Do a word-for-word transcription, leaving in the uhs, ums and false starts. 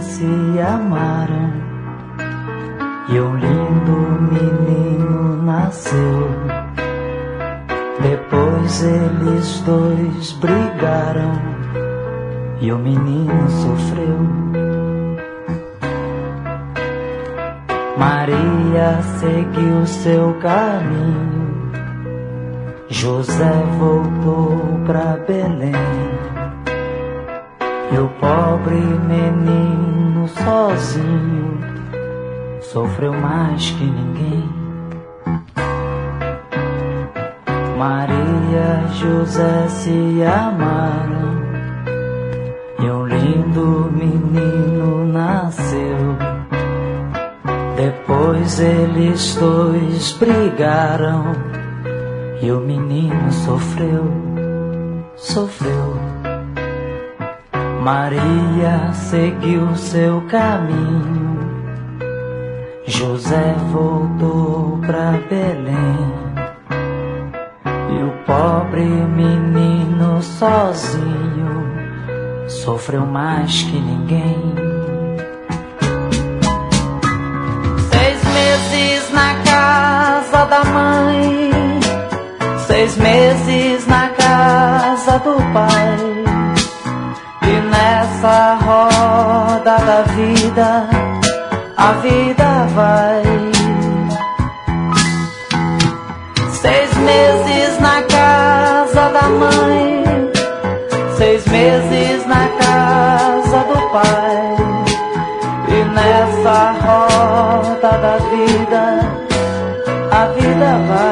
se amaram e um lindo menino nasceu. Depois eles dois brigaram e o menino sofreu. Maria seguiu seu caminho, José voltou pra Belém, e o pobre menino sozinho sofreu mais que ninguém. Maria e José se amaram e um lindo menino nasceu. Depois eles dois brigaram e o menino sofreu, sofreu. Maria seguiu seu caminho, José voltou pra Belém, e o pobre menino sozinho sofreu mais que ninguém. Seis meses na casa da mãe, seis meses na casa do pai, e nessa roda da vida a vida vai. Seis meses na casa da mãe, seis meses na casa do pai, e nessa roda da vida a vida vai.